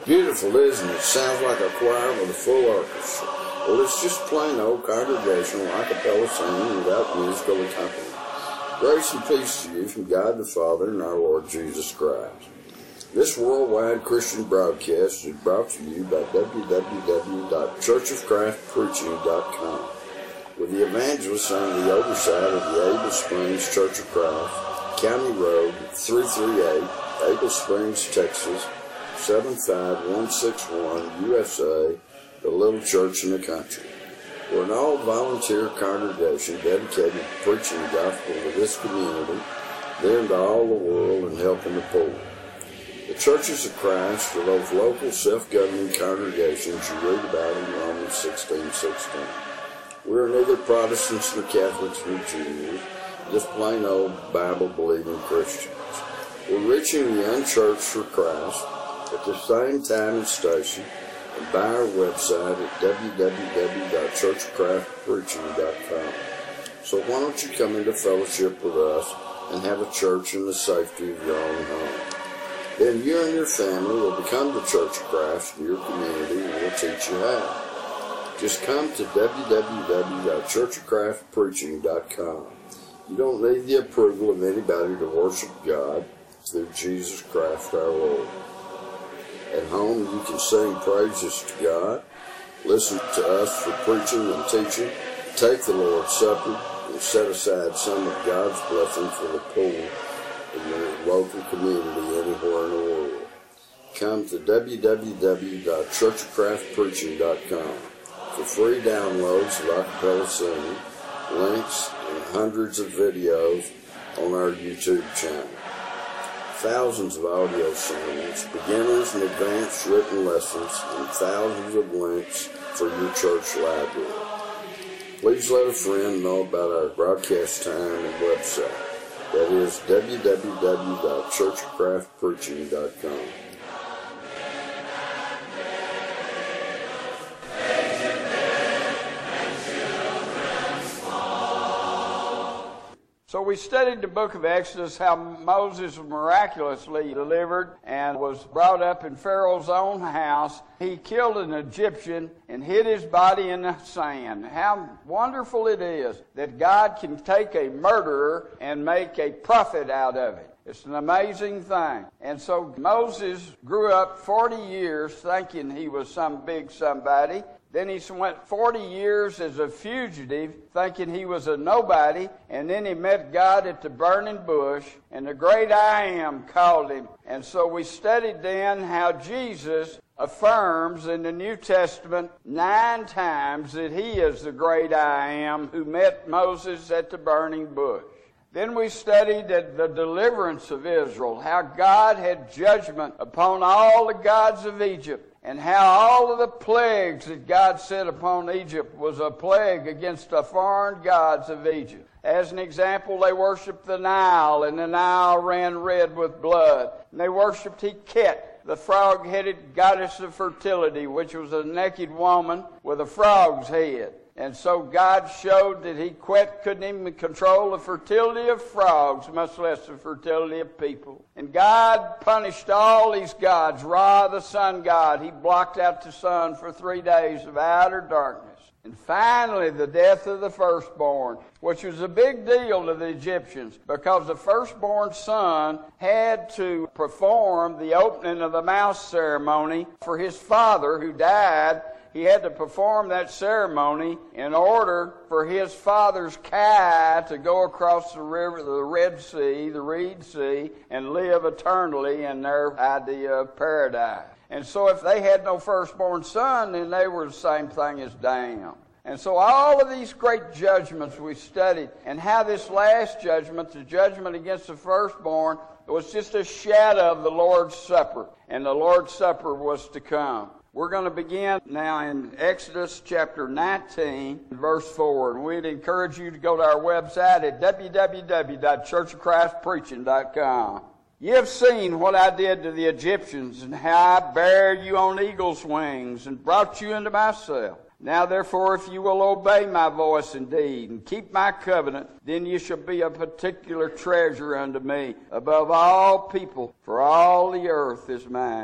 Beautiful, isn't it? Sounds like a choir with a full orchestra. Well, it's just plain old congregational a cappella singing without musical accompaniment. Grace and peace to you from God the Father and our Lord Jesus Christ. This worldwide Christian broadcast is brought to you by www.churchofchristpreaching.com with the evangelists on the oversight of the Able Springs Church of Christ, County Road 338, Able Springs, Texas, 75161, USA, the little church in the country. We're an all-volunteer congregation dedicated to preaching the gospel to this community, then to all the world, and helping the poor. The churches of Christ are those local self-governing congregations you read about in Romans 16:16. We're neither Protestants nor Catholics nor Jews, just plain old Bible-believing Christians. We're reaching the unchurched for Christ at the same time and station, and by our website at www.churchofchristpreaching.com. So why don't you come into fellowship with us and have a church in the safety of your own home? Then you and your family will become the Church of Christ in your community, and we'll teach you how. Just come to www.churchofchristpreaching.com. You don't need the approval of anybody to worship God through Jesus Christ our Lord. At home, you can sing praises to God, listen to us for preaching and teaching, take the Lord's Supper, and set aside some of God's blessing for the poor in your local community anywhere in the world. Come to www.churchofchristpreaching.com for free downloads of a cappella singing, links, and hundreds of videos on our YouTube channel. Thousands of audio sermons, beginners and advanced written lessons, and thousands of links for your church library. Please let a friend know about our broadcast time and website. That is www.churchofchristpreaching.com. So we studied the book of Exodus, how Moses was miraculously delivered and was brought up in Pharaoh's own house. He killed an Egyptian and hid his body in the sand. How wonderful it is that God can take a murderer and make a prophet out of it. It's an amazing thing. And so Moses grew up 40 years thinking he was some big somebody. Then he went 40 years as a fugitive, thinking he was a nobody, and then he met God at the burning bush, and the great I Am called him. And so we studied then how Jesus affirms in the New Testament 9 times that he is the great I Am who met Moses at the burning bush. Then we studied the deliverance of Israel, how God had judgment upon all the gods of Egypt, and how all of the plagues that God sent upon Egypt was a plague against the foreign gods of Egypt. As an example, they worshipped the Nile, and the Nile ran red with blood. And they worshipped Heket, the frog-headed goddess of fertility, which was a naked woman with a frog's head. And so God showed that he couldn't even control the fertility of frogs, much less the fertility of people. And God punished all these gods. Ra, the sun god, he blocked out the sun for 3 days of outer darkness. And finally, the death of the firstborn, which was a big deal to the Egyptians, because the firstborn son had to perform the opening of the mouth ceremony for his father who died. He had to perform that ceremony in order for his father's Kai to go across the river, the Red Sea, the Reed Sea, and live eternally in their idea of paradise. And so if they had no firstborn son, then they were the same thing as damned. And so all of these great judgments we studied, and how this last judgment, the judgment against the firstborn, was just a shadow of the Lord's Supper, and the Lord's Supper was to come. We're going to begin now in Exodus chapter 19, verse 4. And we'd encourage you to go to our website at www.churchofchristpreaching.com. You have seen what I did to the Egyptians, and how I bare you on eagle's wings, and brought you into myself. Now therefore, if you will obey my voice indeed, and keep my covenant, then you shall be a particular treasure unto me above all people, for all the earth is mine.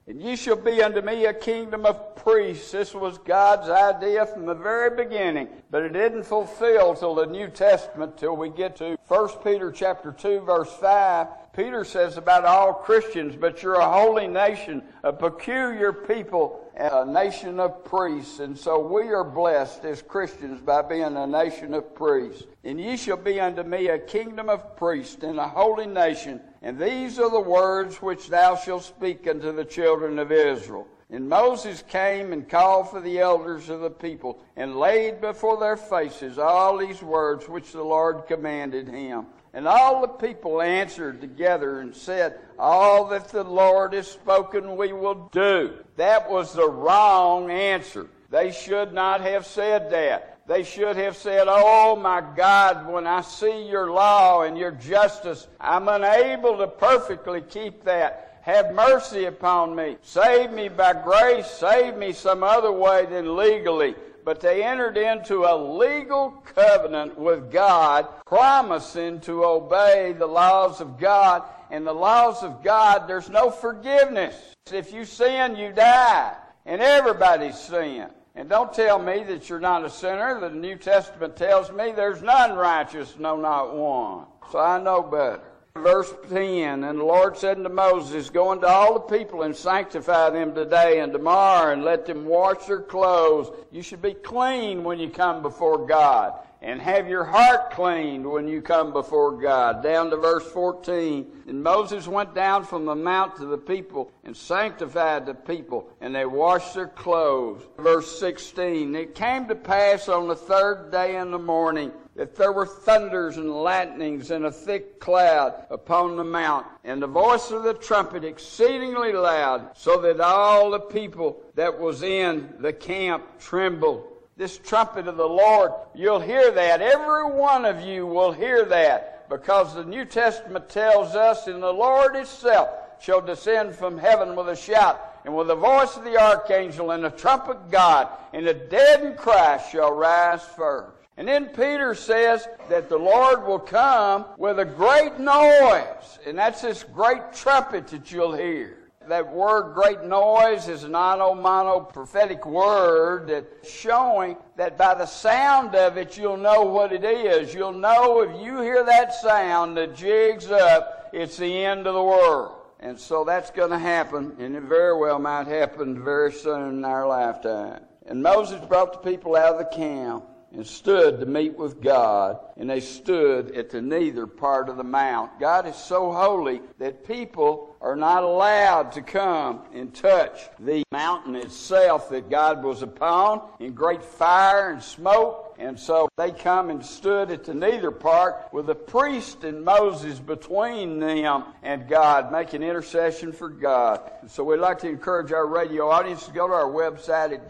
And ye shall be unto me a kingdom of priests. This was God's idea from the very beginning, but it didn't fulfill till the New Testament, till we get to 1 Peter chapter 2, verse 5. Peter says about all Christians, but you're a holy nation, a peculiar people, a nation of priests. And so we are blessed as Christians by being a nation of priests. And ye shall be unto me a kingdom of priests and a holy nation. And these are the words which thou shalt speak unto the children of Israel. And Moses came and called for the elders of the people, and laid before their faces all these words which the Lord commanded him. And all the people answered together and said, all that the Lord has spoken we will do. That was the wrong answer. They should not have said that. They should have said, oh my God, when I see your law and your justice, I'm unable to perfectly keep that. Have mercy upon me. Save me by grace. Save me some other way than legally. But they entered into a legal covenant with God, promising to obey the laws of God. And the laws of God, there's no forgiveness. If you sin, you die. And everybody's sinned. And don't tell me that you're not a sinner. The New Testament tells me there's none righteous, no, not one. So I know better. Verse 10, and the Lord said unto Moses, go unto all the people and sanctify them today and tomorrow, and let them wash their clothes. You should be clean when you come before God, and have your heart cleaned when you come before God. Down to verse 14, and Moses went down from the mount to the people and sanctified the people, and they washed their clothes. Verse 16, it came to pass on the third day in the morning that there were thunders and lightnings and a thick cloud upon the mount, and the voice of the trumpet exceedingly loud, so that all the people that was in the camp trembled. This trumpet of the Lord, you'll hear that. Every one of you will hear that, because the New Testament tells us, and the Lord itself shall descend from heaven with a shout, and with the voice of the archangel, and the trumpet of God, and the dead in Christ shall rise first. And then Peter says that the Lord will come with a great noise. And that's this great trumpet that you'll hear. That word great noise is an onomatopoeic prophetic word that's showing that by the sound of it you'll know what it is. You'll know if you hear that sound that jigs up, it's the end of the world. And so that's going to happen, and it very well might happen very soon in our lifetime. And Moses brought the people out of the camp and stood to meet with God, and they stood at the nether part of the mount. God is so holy that people are not allowed to come and touch the mountain itself that God was upon in great fire and smoke. And so they come and stood at the nether part with the priest and Moses between them and God, making intercession for God. And so we'd like to encourage our radio audience to go to our website at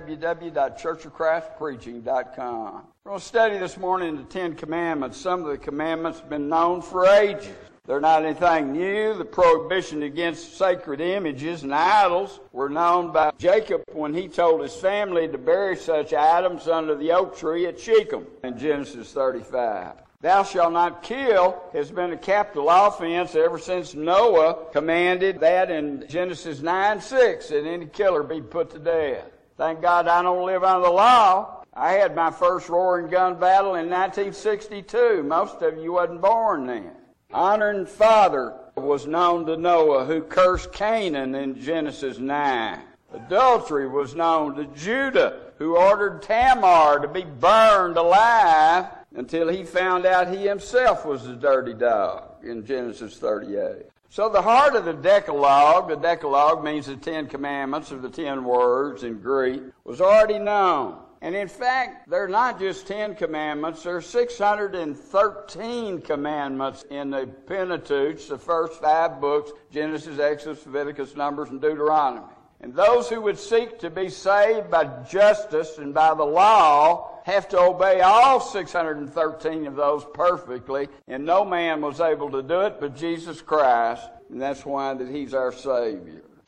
www.churchofchristpreaching.com. We're going to study this morning the Ten Commandments. Some of the commandments have been known for ages. They're not anything new. The prohibition against sacred images and idols were known by Jacob when he told his family to bury such items under the oak tree at Shechem in Genesis 35. Thou shalt not kill has been a capital offense ever since Noah commanded that in Genesis 9:6, that any killer be put to death. Thank God I don't live under the law. I had my first roaring gun battle in 1962. Most of you wasn't born then. Honoring father was known to Noah, who cursed Canaan in Genesis 9. Adultery was known to Judah, who ordered Tamar to be burned alive until he found out he himself was a dirty dog in Genesis 38. So the heart of the Decalogue means the Ten Commandments, or the 10 words in Greek, was already known. And in fact, they're not just 10 commandments, there are 613 commandments in the Pentateuch, the first 5 books, Genesis, Exodus, Leviticus, Numbers, and Deuteronomy. And those who would seek to be saved by justice and by the law have to obey all 613 of those perfectly, and no man was able to do it but Jesus Christ, and that's why that He's our Savior.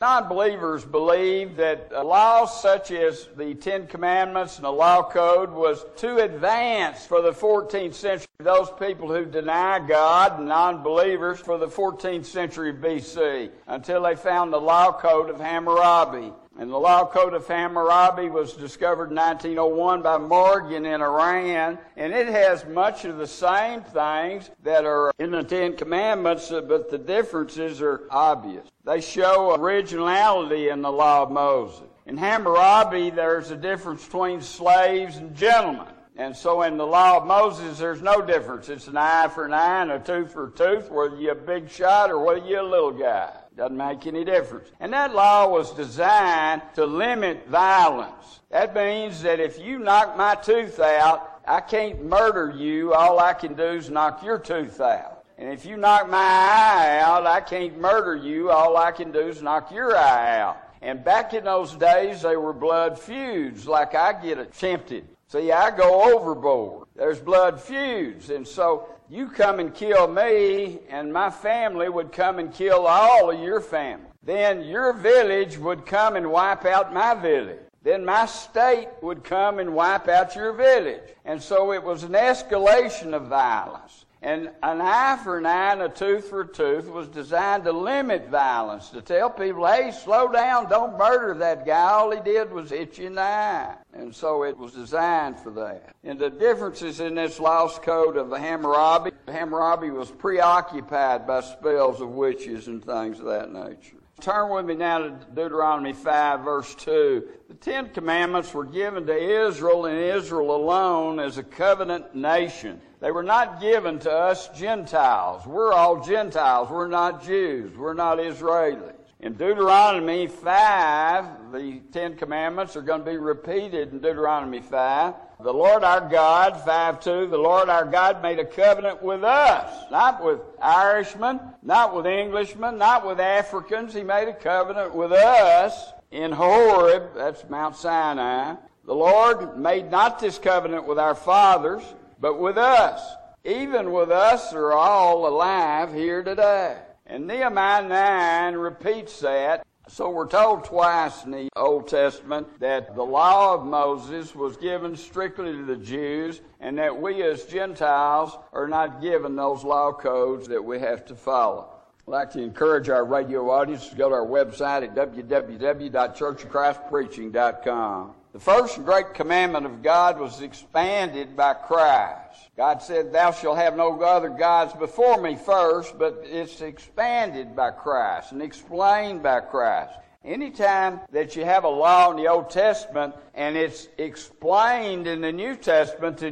Non-believers believe that laws such as the Ten Commandments and the Law Code was too advanced for the 14th century. Those people who deny God, non-believers, for the 14th century BC, until they found the Law Code of Hammurabi. And the Law Code of Hammurabi was discovered in 1901 by Morgan in Iran, and it has much of the same things that are in the Ten Commandments, but the differences are obvious. They show originality in the Law of Moses. In Hammurabi, there's a difference between slaves and gentlemen. And so in the Law of Moses, there's no difference. It's an eye for an eye and a tooth for a tooth, whether you're a big shot or whether you're a little guy. Doesn't make any difference. And that law was designed to limit violence. That means that if you knock my tooth out, I can't murder you. All I can do is knock your tooth out. And if you knock my eye out, I can't murder you. All I can do is knock your eye out. And back in those days, they were blood feuds, like I get attempted. See, I go overboard. There's blood feuds. And so you come and kill me, and my family would come and kill all of your family. Then your village would come and wipe out my village. Then my state would come and wipe out your village. And so it was an escalation of violence. And an eye for an eye and a tooth for a tooth was designed to limit violence, to tell people, hey, slow down, don't murder that guy. All he did was hit you in the eye. And so it was designed for that. And the differences in this lost code of the Hammurabi was preoccupied by spells of witches and things of that nature. Turn with me now to Deuteronomy 5, verse 2. The Ten Commandments were given to Israel and Israel alone as a covenant nation. They were not given to us Gentiles. We're all Gentiles. We're not Jews. We're not Israelis. In Deuteronomy 5, the Ten Commandments are going to be repeated in Deuteronomy 5. The Lord our God, 5:2, the Lord our God made a covenant with us, not with Irishmen, not with Englishmen, not with Africans. He made a covenant with us in Horeb, that's Mount Sinai. The Lord made not this covenant with our fathers, but with us. Even with us are all alive here today. And Nehemiah 9 repeats that. So we're told twice in the Old Testament that the law of Moses was given strictly to the Jews, and that we as Gentiles are not given those law codes that we have to follow. I'd like to encourage our radio audience to go to our website at www.churchofchristpreaching.com. The first and great commandment of God was expanded by Christ. God said, thou shalt have no other gods before me first, but it's expanded by Christ and explained by Christ. Anytime that you have a law in the Old Testament and it's explained in the New Testament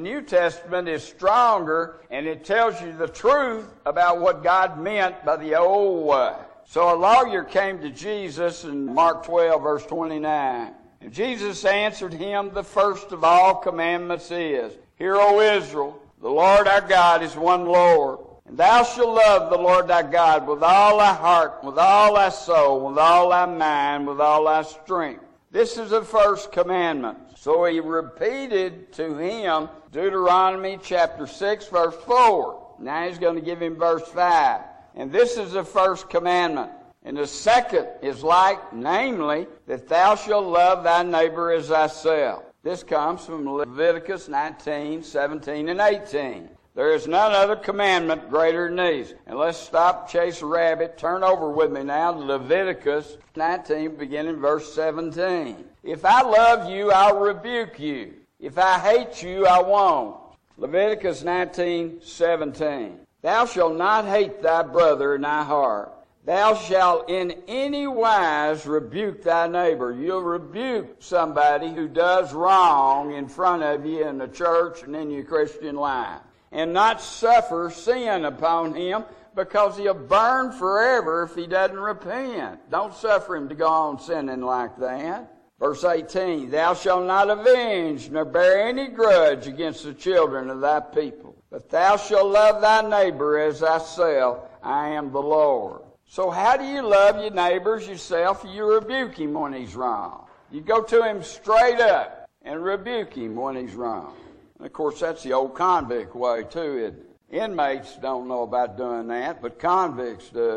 is stronger and it tells you the truth about what God meant by the old way. So a lawyer came to Jesus in Mark 12, verse 29. And Jesus answered him, the first of all commandments is, Hear, O Israel, the Lord our God is one Lord. And thou shalt love the Lord thy God with all thy heart, with all thy soul, with all thy mind, with all thy strength. This is the first commandment. So he repeated to him Deuteronomy chapter 6, verse 4. Now he's going to give him verse 5. And this is the first commandment. And the second is like, namely, that thou shalt love thy neighbor as thyself. This comes from Leviticus 19, 17, and 18. There is none other commandment greater than these. And let's stop, chase a rabbit. Turn over with me now to Leviticus 19, beginning verse 17. If I love you, I'll rebuke you. If I hate you, I won't. Leviticus 19, 17. Thou shalt not hate thy brother in thy heart. Thou shalt in any wise rebuke thy neighbor. You'll rebuke somebody who does wrong in front of you in the church and in your Christian life. And not suffer sin upon him, because he'll burn forever if he doesn't repent. Don't suffer him to go on sinning like that. Verse 18, Thou shalt not avenge, nor bear any grudge against the children of thy people. But thou shalt love thy neighbor as thyself. I am the Lord. So how do you love your neighbors yourself? You rebuke him when he's wrong. You go to him straight up and rebuke him when he's wrong. And of course, that's the old convict way too, isn't it? Inmates don't know about doing that, but convicts do.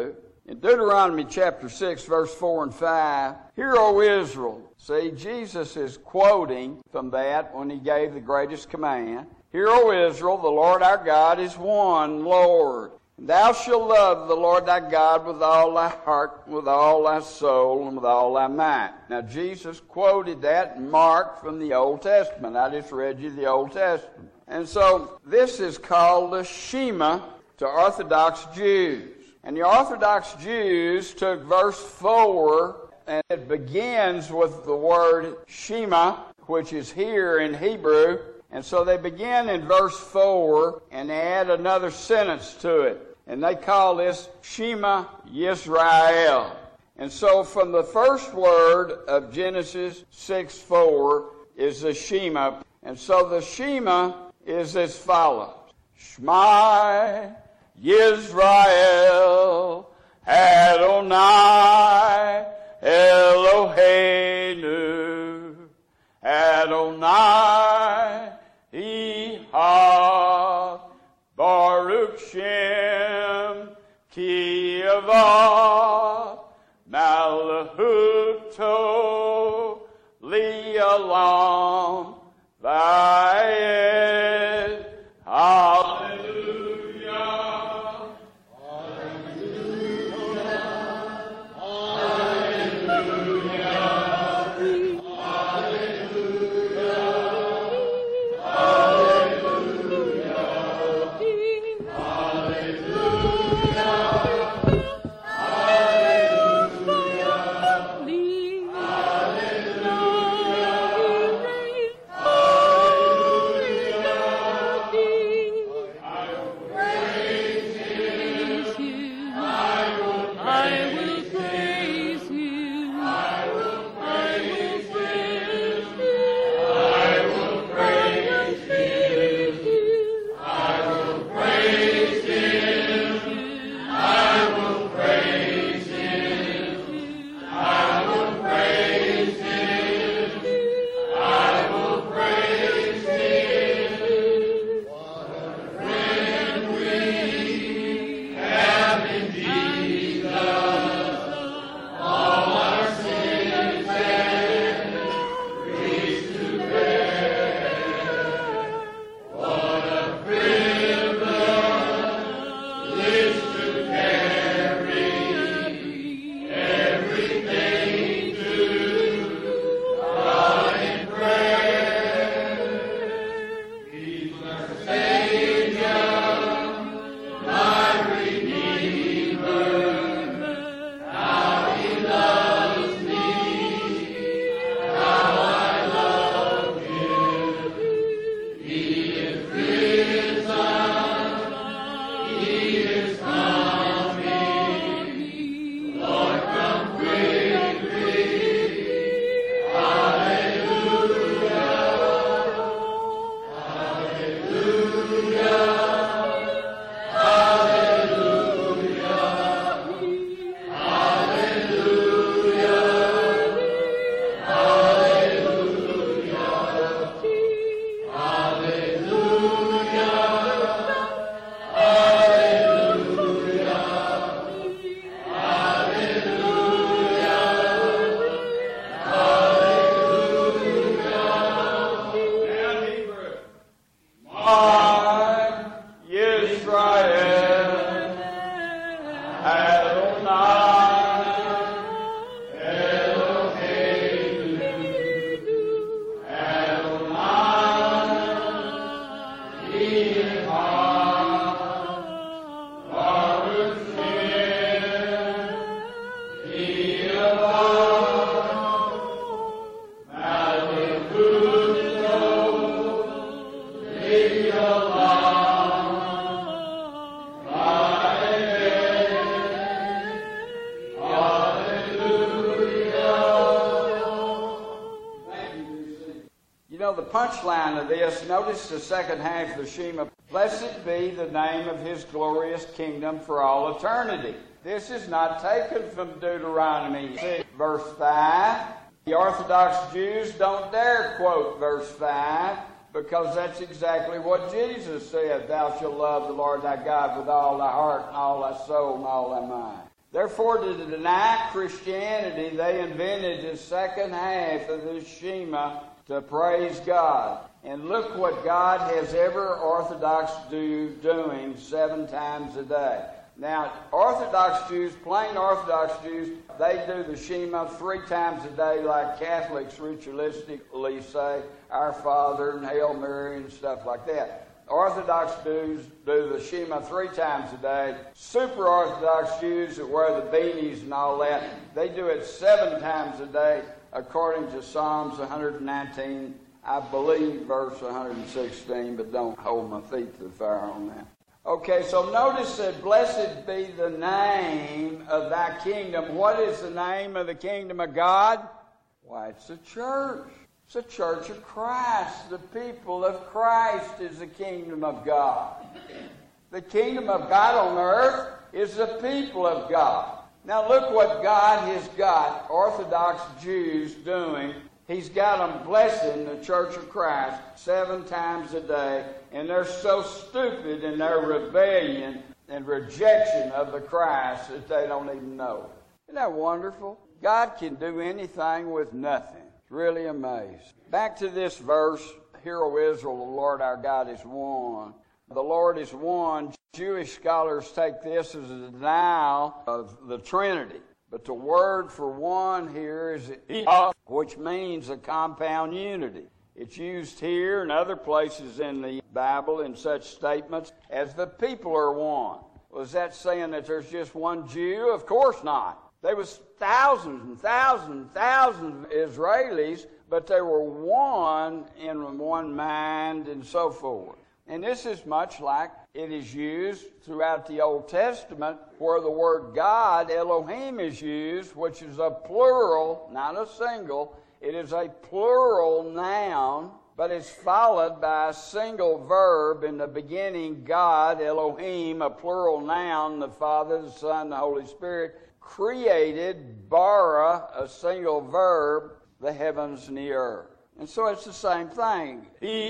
In Deuteronomy chapter 6, verse 4 and 5, "Hear, O Israel." See, Jesus is quoting from that when he gave the greatest command. "Hear, O Israel, the Lord our God is one Lord. And thou shalt love the Lord thy God with all thy heart, with all thy soul, and with all thy might." Now, Jesus quoted that in Mark from the Old Testament. I just read you the Old Testament. And so, this is called the Shema to Orthodox Jews. And the Orthodox Jews took verse 4, and it begins with the word Shema, which is here in Hebrew. And so they begin in verse 4 and add another sentence to it. And they call this Shema Yisrael. And so from the first word of Genesis 6:4 is the Shema. And so the Shema is as follows. Shema Yisrael Adonai Eloheinu Adonai Echad Baruch Shem Ki Avad Malachuto Li'olam Vayed. Hallelujah. The punchline of this, notice the second half of the Shema. Blessed be the name of his glorious kingdom for all eternity. This is not taken from Deuteronomy 6, verse 5. The Orthodox Jews don't dare quote verse 5 because that's exactly what Jesus said. Thou shalt love the Lord thy God with all thy heart and all thy soul and all thy mind. Therefore, to deny Christianity, they invented the second half of the Shema to praise God. And look what God has every Orthodox Jew doing 7 times a day. Now, Orthodox Jews, plain Orthodox Jews, they do the Shema 3 times a day like Catholics ritualistically say, Our Father and Hail Mary and stuff like that. Orthodox Jews do the Shema 3 times a day. Super Orthodox Jews that wear the beanies and all that, they do it 7 times a day according to Psalms 119, I believe verse 116, but don't hold my feet to the fire on that. Okay, so notice that blessed be the name of thy kingdom. What is the name of the kingdom of God? Why, it's the church. It's the church of Christ. The people of Christ is the kingdom of God. The kingdom of God on earth is the people of God. Now look what God has got Orthodox Jews doing. He's got them blessing the church of Christ 7 times a day, and they're so stupid in their rebellion and rejection of the Christ that they don't even know. Isn't that wonderful? God can do anything with nothing. It's really amazing. Back to this verse, Hear, O Israel, the Lord our God is one. The Lord is one. Jewish scholars take this as a denial of the Trinity. But the word for one here is echad, which means a compound unity. It's used here and other places in the Bible in such statements as the people are one. Was that saying that there's just one Jew? Of course not. There was thousands and thousands and thousands of Israelis, but they were one in one mind and so forth. And this is much like it is used throughout the Old Testament where the word God, Elohim, is used, which is a plural, not a single. It is a plural noun, but it's followed by a single verb in the beginning, God, Elohim, a plural noun, the Father, the Son, the Holy Spirit, created, bara, a single verb, the heavens and the earth. And so it's the same thing.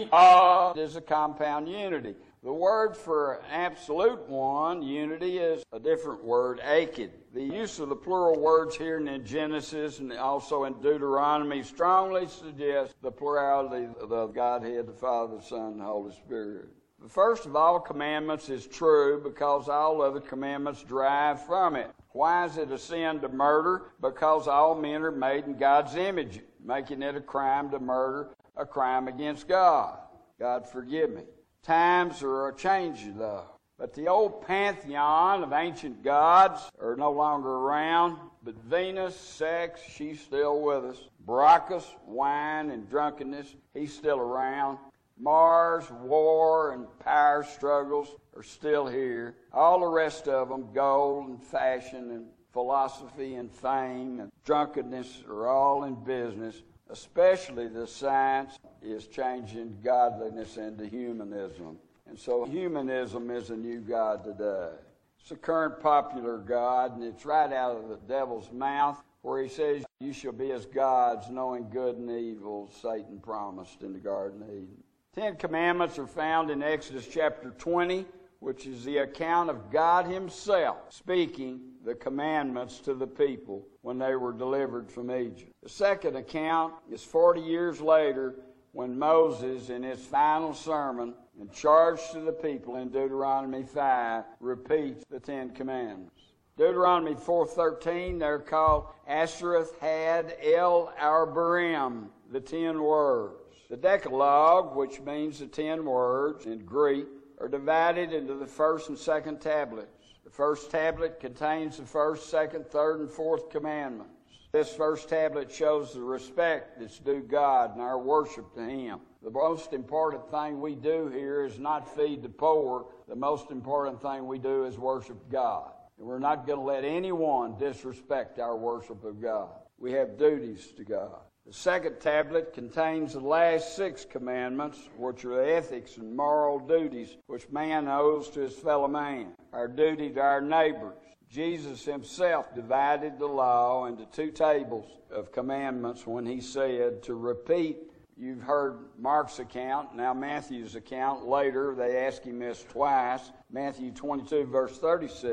Echad is a compound unity. The word for absolute one, unity, is a different word, echad. The use of the plural words here in Genesis and also in Deuteronomy strongly suggests the plurality of the Godhead, the Father, the Son, and the Holy Spirit. The first of all commandments is true because all other commandments derive from it. Why is it a sin to murder? Because all men are made in God's image, making it a crime to murder, a crime against God. God forgive me. Times are a-changing, though. But the old pantheon of ancient gods are no longer around. But Venus, sex, she's still with us. Bacchus, wine and drunkenness, he's still around. Mars, war, and power struggles are still here. All the rest of them, gold and fashion and philosophy and fame and drunkenness, are all in business. Especially the science is changing godliness into humanism. And so humanism is a new God today. It's the current popular God, and it's right out of the devil's mouth where he says, you shall be as gods, knowing good and evil, Satan promised in the Garden of Eden. 10 Commandments are found in Exodus chapter 20, which is the account of God himself speaking the commandments to the people when they were delivered from Egypt. The second account is 40 years later when Moses, in his final sermon and charge to the people in Deuteronomy 5, repeats the 10 Commandments. Deuteronomy 4:13, they're called Ashereth Had El Arbarim, the 10 words. The Decalogue, which means the 10 words in Greek, are divided into the first and second tablets. The first tablet contains the first, second, third, and fourth commandments. This first tablet shows the respect that's due God and our worship to him. The most important thing we do here is not feed the poor. The most important thing we do is worship God. And we're not going to let anyone disrespect our worship of God. We have duties to God. The second tablet contains the last 6 commandments, which are the ethics and moral duties which man owes to his fellow man. Our duty to our neighbors. Jesus himself divided the law into 2 tables of commandments when he said to repeat. You've heard Mark's account, now Matthew's account. Later, they ask him this twice. Matthew 22, verse 36.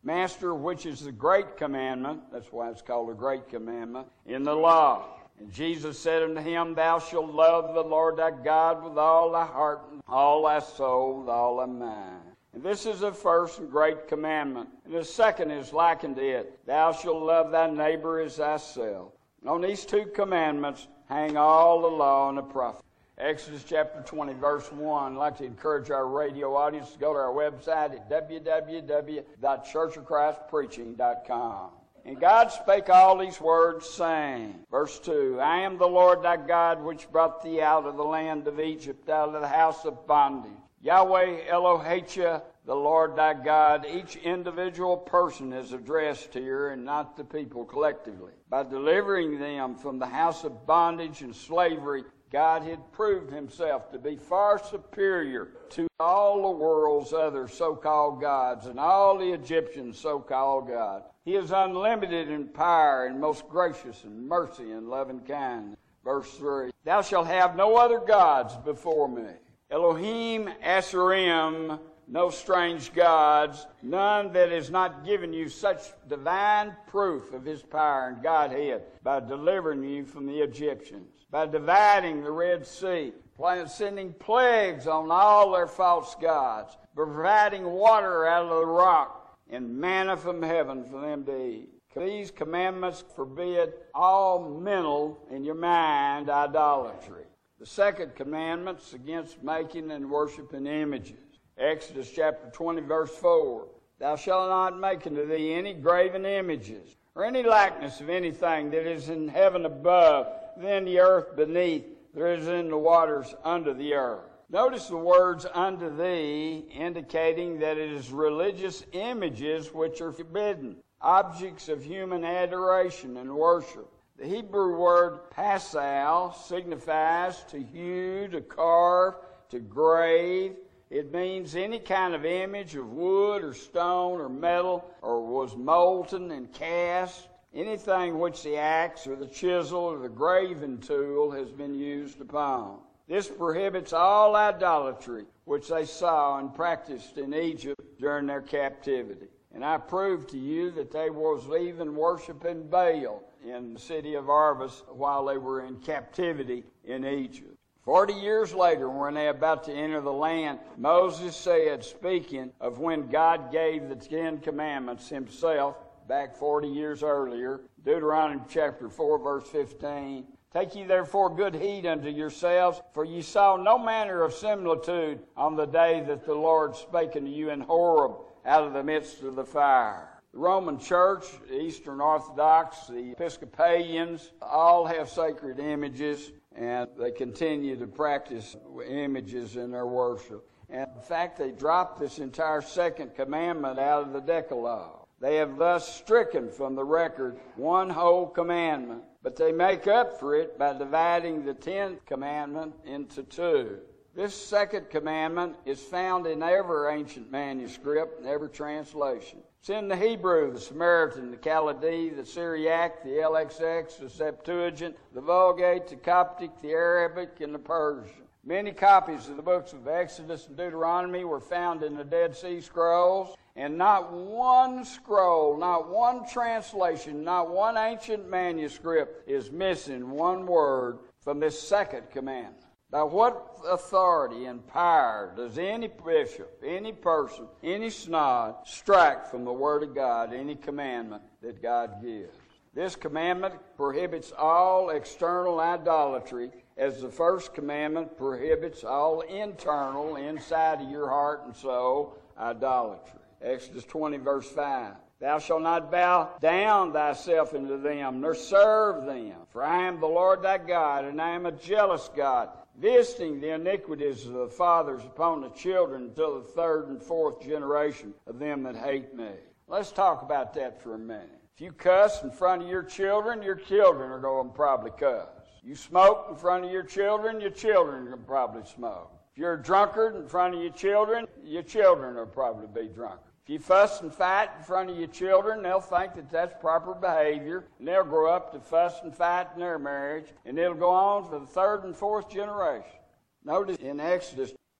Master, which is the great commandment, that's why it's called a great commandment, in the law. And Jesus said unto him, Thou shalt love the Lord thy God with all thy heart, and all thy soul, with all thy mind. And this is the first and great commandment. And the second is likened to it. Thou shalt love thy neighbor as thyself. And on these two commandments hang all the law and the prophets. Exodus chapter 20, verse 1. I'd like to encourage our radio audience to go to our website at www.churchofchristpreaching.com. And God spake all these words, saying, verse 2, I am the Lord thy God, which brought thee out of the land of Egypt, out of the house of bondage. Yahweh Elohim, the Lord thy God. Each individual person is addressed here and not the people collectively. By delivering them from the house of bondage and slavery, God had proved himself to be far superior to all the world's other so-called gods and all the Egyptian so-called gods. He is unlimited in power and most gracious in mercy and loving kindness. Verse 3, Thou shalt have no other gods before me. Elohim Asherim, no strange gods, none that has not given you such divine proof of his power and Godhead by delivering you from the Egyptians, by dividing the Red Sea, sending plagues on all their false gods, providing water out of the rock, and manna from heaven for them to eat. These commandments forbid all mental, in your mind, idolatry. The second commandment's against making and worshiping images. Exodus chapter 20, verse 4. Thou shalt not make unto thee any graven images, or any likeness of anything that is in heaven above, then the earth beneath, there is in the waters under the earth. Notice the words unto thee, indicating that it is religious images which are forbidden, objects of human adoration and worship. The Hebrew word pasal signifies to hew, to carve, to grave. It means any kind of image of wood or stone or metal or was molten and cast. Anything which the axe or the chisel or the graving tool has been used upon. This prohibits all idolatry which they saw and practiced in Egypt during their captivity. And I proved to you that they was even worshiping Baal in the city of Arvis while they were in captivity in Egypt. 40 years later, when they were about to enter the land, Moses said, speaking of when God gave the 10 Commandments himself, back 40 years earlier, Deuteronomy chapter 4, verse 15, Take ye therefore good heed unto yourselves, for ye saw no manner of similitude on the day that the Lord spake unto you in Horeb out of the midst of the fire. The Roman Church, the Eastern Orthodox, the Episcopalians, all have sacred images, and they continue to practice images in their worship. And in fact, they dropped this entire second commandment out of the Decalogue. They have thus stricken from the record one whole commandment, but they make up for it by dividing the 10th commandment into two. This second commandment is found in every ancient manuscript and every translation. It's in the Hebrew, the Samaritan, the Chaldee, the Syriac, the LXX, the Septuagint, the Vulgate, the Coptic, the Arabic, and the Persian. Many copies of the books of Exodus and Deuteronomy were found in the Dead Sea Scrolls, and not one scroll, not one translation, not one ancient manuscript is missing one word from this second commandment. By what authority and power does any bishop, any person, any synod strike from the Word of God any commandment that God gives? This commandment prohibits all external idolatry, as the first commandment prohibits all internal, inside of your heart and soul, idolatry. Exodus 20, verse 5. Thou shalt not bow down thyself unto them, nor serve them. For I am the Lord thy God, and I am a jealous God, visiting the iniquities of the fathers upon the children until the third and fourth generation of them that hate me. Let's talk about that for a minute. If you cuss in front of your children are going to probably cuss. You smoke in front of your children are going to probably smoke. If you're a drunkard in front of your children will probably be drunkards. If you fuss and fight in front of your children, they'll think that that's proper behavior, and they'll grow up to fuss and fight in their marriage, and it'll go on for the third and fourth generation. Notice in Exodus,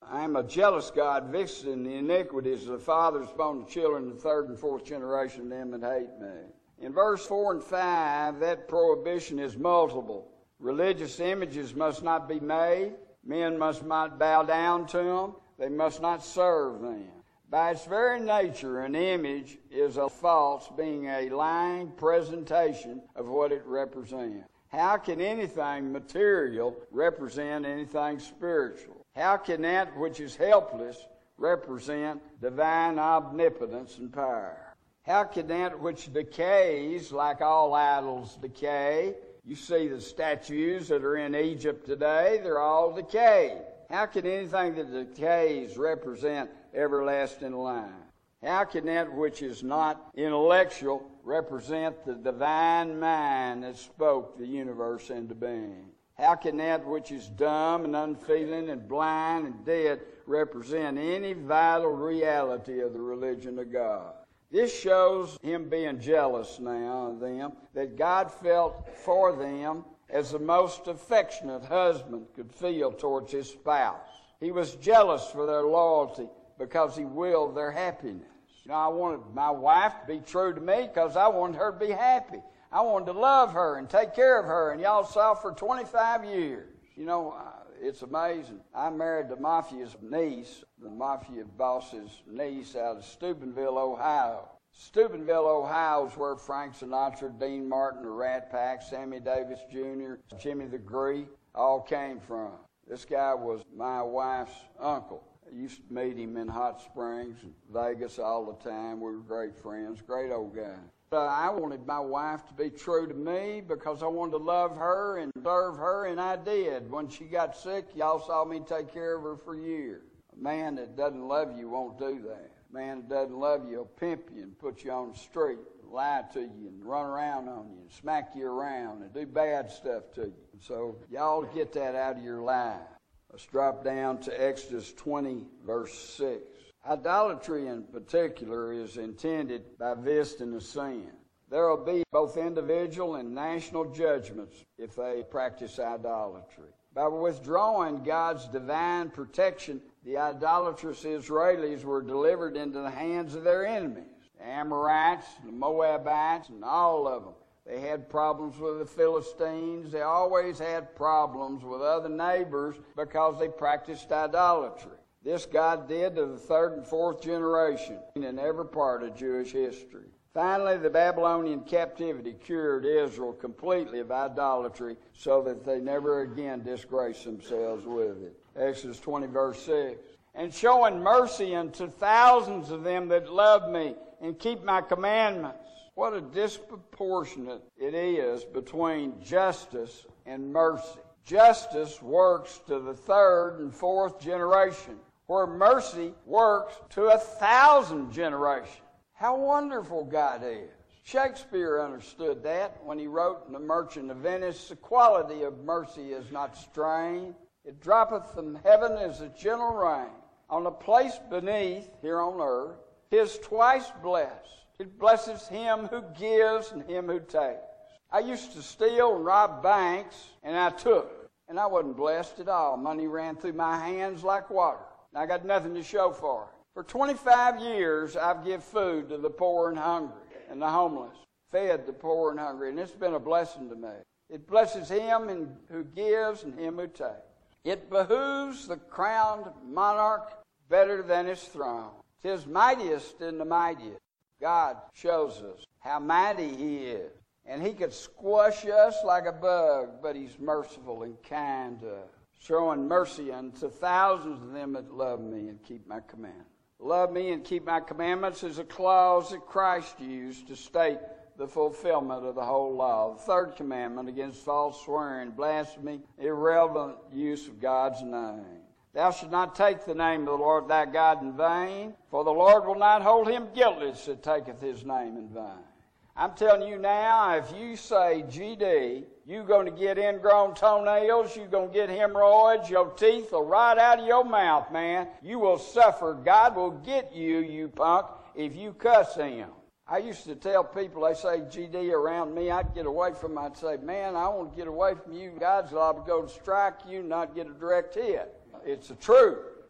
I am a jealous God, visiting the iniquities of the fathers upon the children, the third and fourth generation of them that hate me. In verse 4 and 5, that prohibition is multiple. Religious images must not be made. Men must not bow down to them. They must not serve them. By its very nature, an image is a false, being a lying presentation of what it represents. How can anything material represent anything spiritual? How can that which is helpless represent divine omnipotence and power? How can that which decays, like all idols decay? You see the statues that are in Egypt today, they're all decayed. How can anything that decays represent everlasting life? How can that which is not intellectual represent the divine mind that spoke the universe into being? How can that which is dumb and unfeeling and blind and dead represent any vital reality of the religion of God? This shows him being jealous now of them, that God felt for them as the most affectionate husband could feel towards his spouse. He was jealous for their loyalty because he willed their happiness. You know, I wanted my wife to be true to me because I wanted her to be happy. I wanted to love her and take care of her, and y'all saw for 25 years. You know, it's amazing. I married the mafia's niece, the mafia boss's niece out of Steubenville, Ohio. Steubenville, Ohio is where Frank Sinatra, Dean Martin, the Rat Pack, Sammy Davis Jr., Jimmy the Greek all came from. This guy was my wife's uncle. I used to meet him in Hot Springs and Vegas all the time. We were great friends, great old guy. I wanted my wife to be true to me because I wanted to love her and serve her, and I did. When she got sick, y'all saw me take care of her for years. A man that doesn't love you won't do that. A man that doesn't love you will pimp you and put you on the street, lie to you and run around on you and smack you around and do bad stuff to you. So y'all get that out of your life. Let's drop down to Exodus 20, verse 6. Idolatry in particular is intended by visiting a sin. There will be both individual and national judgments if they practice idolatry. By withdrawing God's divine protection, the idolatrous Israelis were delivered into the hands of their enemies. The Amorites, the Moabites, and all of them. They had problems with the Philistines. They always had problems with other neighbors because they practiced idolatry. This God did to the third and fourth generation in every part of Jewish history. Finally, the Babylonian captivity cured Israel completely of idolatry so that they never again disgrace themselves with it. Exodus 20, verse 6. And showing mercy unto thousands of them that love me and keep my commandments. What a disproportionate it is between justice and mercy. Justice works to the third and fourth generation, where mercy works to 1,000 generations. How wonderful God is. Shakespeare understood that when he wrote in The Merchant of Venice, the quality of mercy is not strained. It droppeth from heaven as a gentle rain. On a place beneath, here on earth, 'tis twice blessed. It blesses him who gives and him who takes. I used to steal and rob banks, and I took. And I wasn't blessed at all. Money ran through my hands like water. And I got nothing to show for it. For 25 years, I've given food to the poor and hungry and the homeless, fed the poor and hungry, and it's been a blessing to me. It blesses him who gives and him who takes. It behooves the crowned monarch better than his throne. 'Tis mightiest in the mightiest. God shows us how mighty he is. And he could squash us like a bug, but he's merciful and kind to us, showing mercy unto thousands of them that love me and keep my commandments. Love me and keep my commandments is a clause that Christ used to state the fulfillment of the whole law. The third commandment against false swearing, blasphemy, irrelevant use of God's name. Thou shalt not take the name of the Lord thy God in vain, for the Lord will not hold him guiltless that taketh his name in vain. I'm telling you now, if you say GD, you're going to get ingrown toenails, you're going to get hemorrhoids, your teeth will rot out of your mouth, man. You will suffer. God will get you, you punk, if you cuss him. I used to tell people, they say GD around me, I'd get away from them. I'd say, man, I want to get away from you. God's liable to go to strike you, not get a direct hit. It's the truth.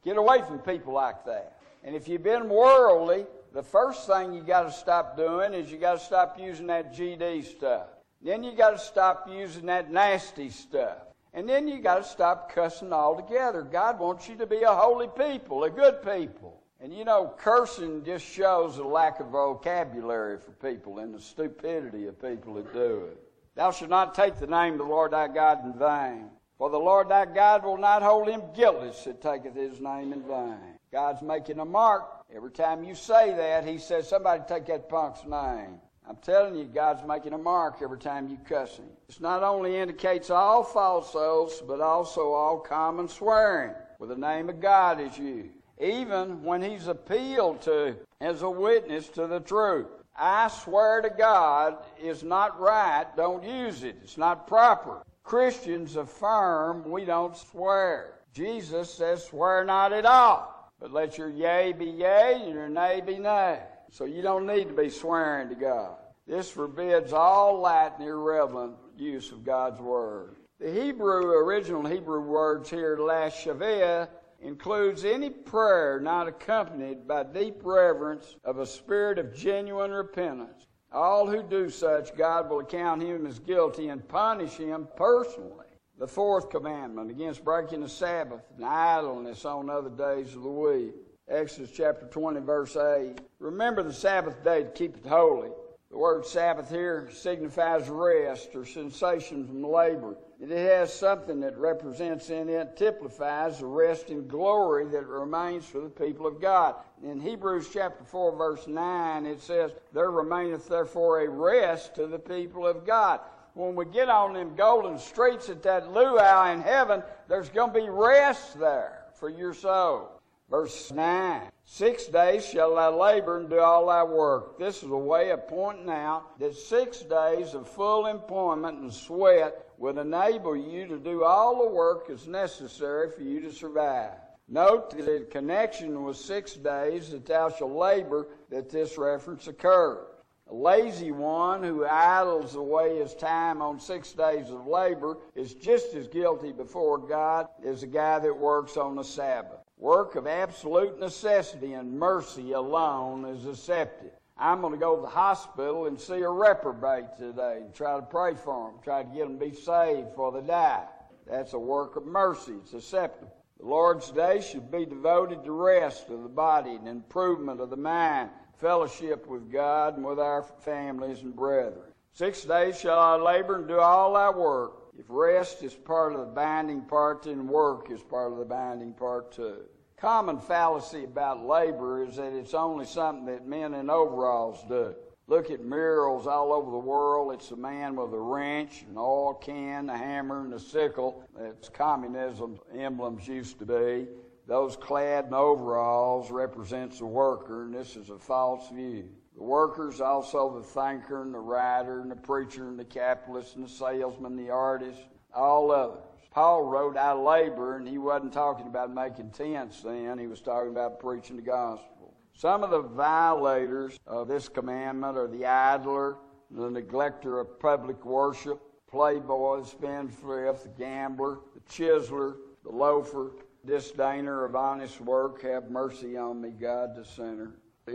Get away from people like that. And if you've been worldly, the first thing you got to stop doing is you got to stop using that GD stuff. Then you got to stop using that nasty stuff. And then you got to stop cussing altogether. God wants you to be a holy people, a good people. And you know, cursing just shows a lack of vocabulary for people and the stupidity of people that do it. Thou shalt not take the name of the Lord thy God in vain. For the Lord thy God will not hold him guiltless that taketh his name in vain. God's making a mark. Every time you say that, he says, somebody take that punk's name. I'm telling you, God's making a mark every time you cuss him. This not only indicates all false oaths, but also all common swearing, where the name of God is used. Even when he's appealed to as a witness to the truth. I swear to God is not right. Don't use it. It's not proper. Christians affirm we don't swear. Jesus says, swear not at all, but let your yea be yea and your nay be nay. So you don't need to be swearing to God. This forbids all Latin irreverent use of God's word. The original Hebrew words here, lashaveh, includes any prayer not accompanied by deep reverence of a spirit of genuine repentance. All who do such, God will account him as guilty and punish him personally. The fourth commandment against breaking the Sabbath and idleness on other days of the week. Exodus chapter 20, verse 8. Remember the Sabbath day to keep it holy. The word Sabbath here signifies rest or cessation from labor. It has something that represents in it, typifies the rest and glory that remains for the people of God. In Hebrews chapter 4, verse 9, it says, there remaineth therefore a rest to the people of God. When we get on them golden streets at that luau in heaven, there's going to be rest there for your soul. Verse 9, 6 days shall thou labor and do all thy work. This is a way of pointing out that 6 days of full employment and sweat will enable you to do all the work that's necessary for you to survive. Note that in connection with 6 days that thou shalt labor, that this reference occurs. A lazy one who idles away his time on 6 days of labor is just as guilty before God as a guy that works on the Sabbath. Work of absolute necessity and mercy alone is accepted. I'm going to go to the hospital and see a reprobate today and try to pray for them, try to get them to be saved before they die. That's a work of mercy. It's acceptable. The Lord's day should be devoted to rest of the body and improvement of the mind, fellowship with God and with our families and brethren. 6 days shall I labor and do all thy work. If rest is part of the binding part, then work is part of the binding part too. Common fallacy about labor is that it's only something that men in overalls do. Look at murals all over the world. It's a man with a wrench, an oil can, a hammer, and a sickle. That's communism's emblems used to be. Those clad in overalls represents the worker, and this is a false view. The worker's also the thinker and the writer and the preacher and the capitalist and the salesman, the artist, all others. Paul wrote, I labor, and he wasn't talking about making tents then. He was talking about preaching the gospel. Some of the violators of this commandment are the idler, the neglecter of public worship, playboy, the spendthrift, the gambler, the chiseler, the loafer, disdainer of honest work. Have mercy on me, God the sinner.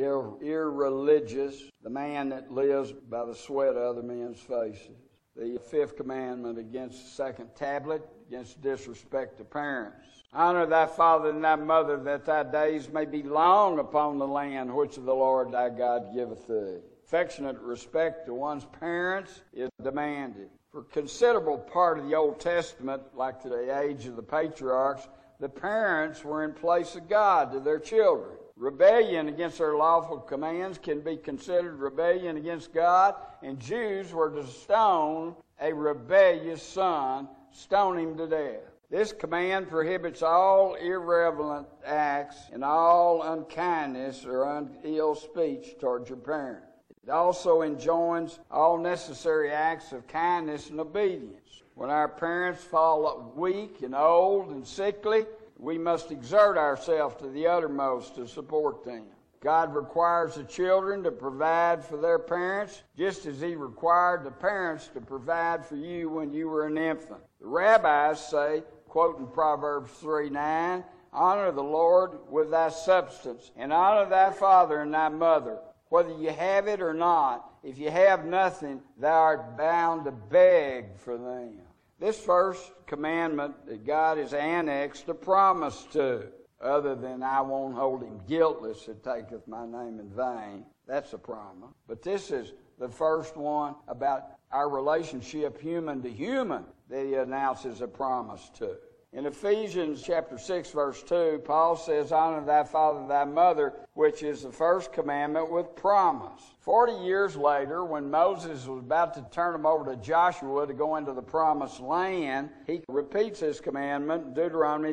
Irreligious, the man that lives by the sweat of other men's faces. The fifth commandment against the second tablet, against disrespect to parents. Honor thy father and thy mother, that thy days may be long upon the land which the Lord thy God giveth thee. Affectionate respect to one's parents is demanded. For a considerable part of the Old Testament, like to the age of the patriarchs, the parents were in place of God to their children. Rebellion against their lawful commands can be considered rebellion against God, and Jews were to stone a rebellious son, stone him to death. This command prohibits all irreverent acts and all unkindness or ill speech towards your parent. It also enjoins all necessary acts of kindness and obedience. When our parents fall weak and old and sickly, we must exert ourselves to the uttermost to support them. God requires the children to provide for their parents, just as He required the parents to provide for you when you were an infant. The rabbis say, quoting Proverbs 3:9, honor the Lord with thy substance, and honor thy father and thy mother, whether you have it or not. If you have nothing, thou art bound to beg for them. This first commandment that God has annexed a promise to, other than I won't hold him guiltless that taketh my name in vain. That's a promise. But this is the first one about our relationship human to human that he announces a promise to. In Ephesians chapter 6, verse 2, Paul says, honor thy father and thy mother, which is the first commandment with promise. 40 years later, when Moses was about to turn him over to Joshua to go into the promised land, he repeats this commandment in Deuteronomy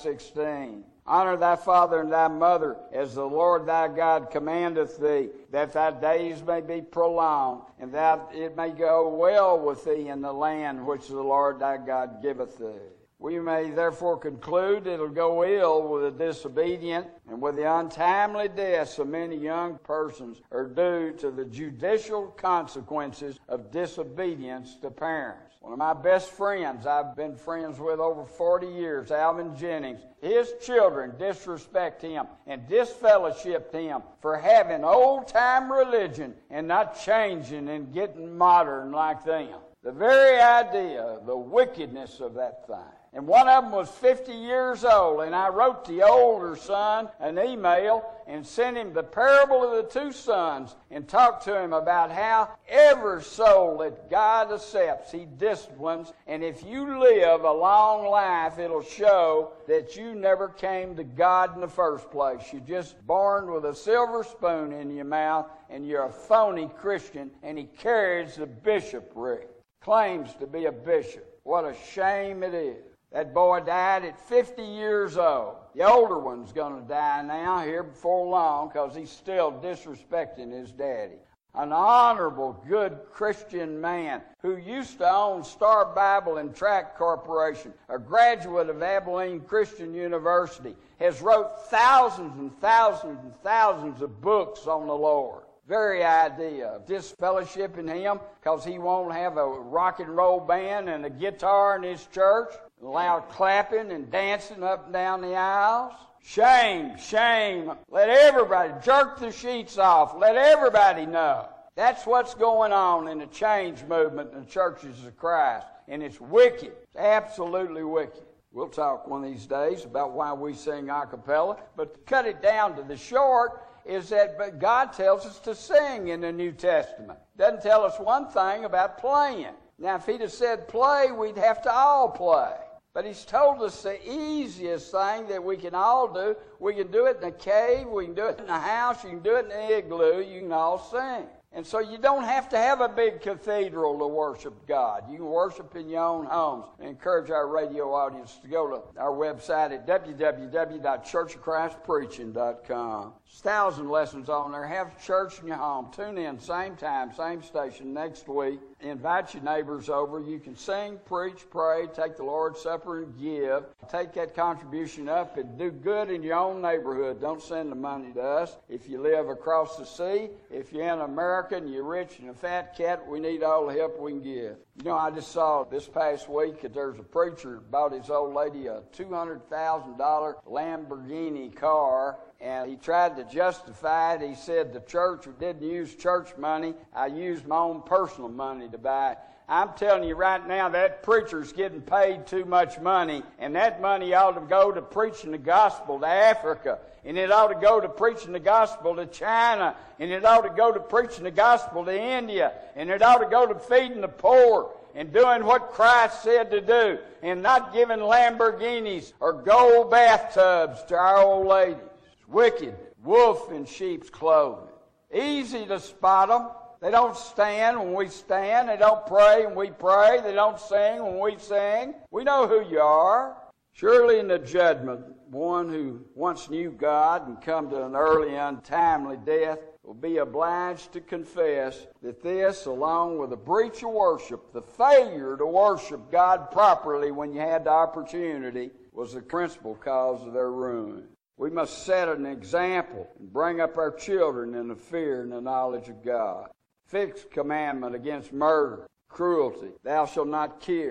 5:16. Honor thy father and thy mother, as the Lord thy God commandeth thee, that thy days may be prolonged, and that it may go well with thee in the land which the Lord thy God giveth thee. We may therefore conclude it'll go ill with the disobedient, and with the untimely deaths of many young persons are due to the judicial consequences of disobedience to parents. One of my best friends I've been friends with over 40 years, Alvin Jennings, his children disrespect him and disfellowship him for having old-time religion and not changing and getting modern like them. The very idea, the wickedness of that thing. And one of them was 50 years old, and I wrote the older son an email and sent him the parable of the two sons and talked to him about how every soul that God accepts, he disciplines, and if you live a long life, it'll show that you never came to God in the first place. You're just born with a silver spoon in your mouth, and you're a phony Christian, and he carries the bishopric, claims to be a bishop. What a shame it is. That boy died at 50 years old. The older one's going to die now here before long because he's still disrespecting his daddy. An honorable, good Christian man who used to own Star Bible and Tract Corporation, a graduate of Abilene Christian University, has wrote thousands and thousands and thousands of books on the Lord. Very idea of disfellowshipping him because he won't have a rock and roll band and a guitar in his church, loud clapping and dancing up and down the aisles. Shame, shame. Let everybody jerk the sheets off. Let everybody know. That's what's going on in the change movement in the churches of Christ. And it's wicked. It's absolutely wicked. We'll talk one of these days about why we sing a cappella. But to cut it down to the short is that God tells us to sing in the New Testament. Doesn't tell us one thing about playing. Now, if he'd have said play, we'd have to all play. But he's told us the easiest thing that we can all do. We can do it in a cave, we can do it in a house, you can do it in an igloo, you can all sing. And so you don't have to have a big cathedral to worship God. You can worship in your own homes. I encourage our radio audience to go to our website at www.churchofchristpreaching.com. There's 1,000 lessons on there. Have church in your home. Tune in, same time, same station next week. Invite your neighbors over. You can sing, preach, pray, take the Lord's Supper, and give. Take that contribution up and do good in your own neighborhood. Don't send the money to us. If you live across the sea, if you're in America and you're rich and a fat cat, we need all the help we can give. You know, I just saw this past week that there's a preacher bought his old lady a $200,000 Lamborghini car, and he tried to justify it. He said the church didn't use church money. I used my own personal money to buy it. I'm telling you right now, that preacher's getting paid too much money, and that money ought to go to preaching the gospel to Africa, and it ought to go to preaching the gospel to China, and it ought to go to preaching the gospel to India, and it ought to go to feeding the poor and doing what Christ said to do, and not giving Lamborghinis or gold bathtubs to our old ladies. It's wicked. Wolf in sheep's clothing. Easy to spot them. They don't stand when we stand. They don't pray when we pray. They don't sing when we sing. We know who you are. Surely in the judgment, one who once knew God and come to an early untimely death will be obliged to confess that this, along with the breach of worship, the failure to worship God properly when you had the opportunity, was the principal cause of their ruin. We must set an example and bring up our children in the fear and the knowledge of God. Fixed commandment against murder, cruelty, thou shalt not kill,